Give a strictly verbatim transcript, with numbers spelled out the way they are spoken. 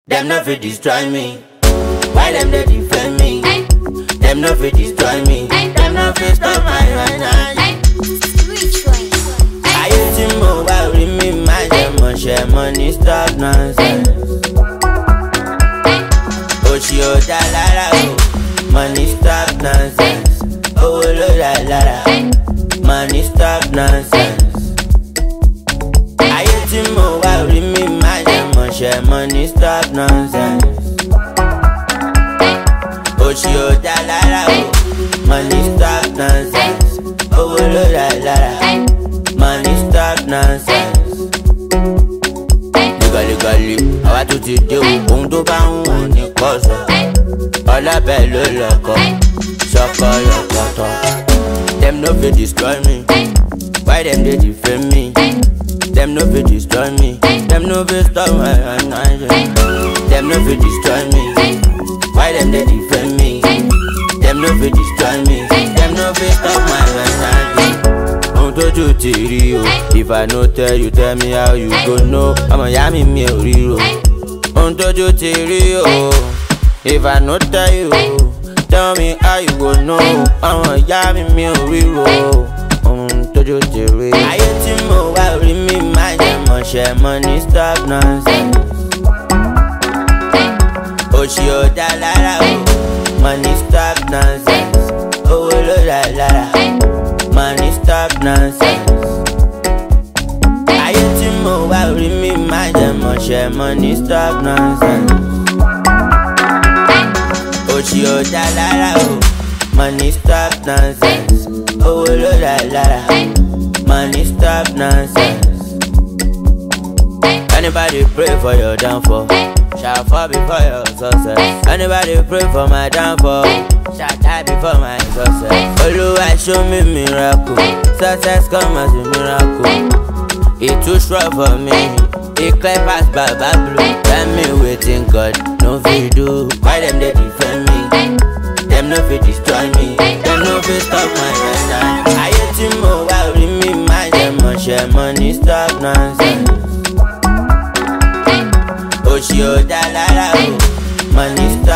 Them no fit destroy me. Why them they defend me? Them no fit destroy me. Them no fit stop my energy. I used to move out with me, my demon share money, stop nonsense. Oshio da lara, oh, money stop nonsense. Oh lo da lara, money stop nonsense. I used to move out with me, my demon share money, stop nonsense. Oshio da lara, oh, money stop nonsense. Oh lo da lara, money stop nonsense. Legally, àwa tún ti dé o, ohun tó bá ń wù ní kọ́sọ̀. Ọlábẹ̀ ló lọ́kọ̀, ṣọkọ yọ̀kọ̀tọ̀. Them no fit destroy me, why them dey defend me? Them no fit destroy me, them no fit stop my energy. Them no fit destroy me, why them dey defend me? Them no fit destroy me, them no fit stop my energy. Toju ti ri o, if I no tell you, tell me how you go know. Ọmọ ìyá mi mi ò ríro. Ohun tójú ti rí o, if I no tell you, tell me how you go know. Ọmọ ìyá mi mi ò ríro. Ohun tójú ti rí. Ayé tí mo wá rí mi máa jẹ mọ̀ṣẹ́ money stop nonsense. Òṣì ò dá lára o, money stop nonsense. Owó ló dá lára. Money stop nonsense. Ayé tí mo wá rí mi máa jẹ mọ̀ṣẹ́ money stop nonsense. Òṣì ò dá lára o, money stop nonsense. Owó ló dá lára, money stop nonsense. Anybody pray for your downfall, shall fall before your success. Anybody pray for my downfall, shall die before my success. Oluwa show me miracle, success come as a miracle. It too strong for me, it clear past Baba Blue. Tell me waiting God, no fit do. Why them they defend me? Them no fit destroy me, them no fit stop my energy. Ayé tí mo wá rí mi máa jẹ mọ̀ṣẹ́ money stop nonsense. Oshio da lara, oh, money stop.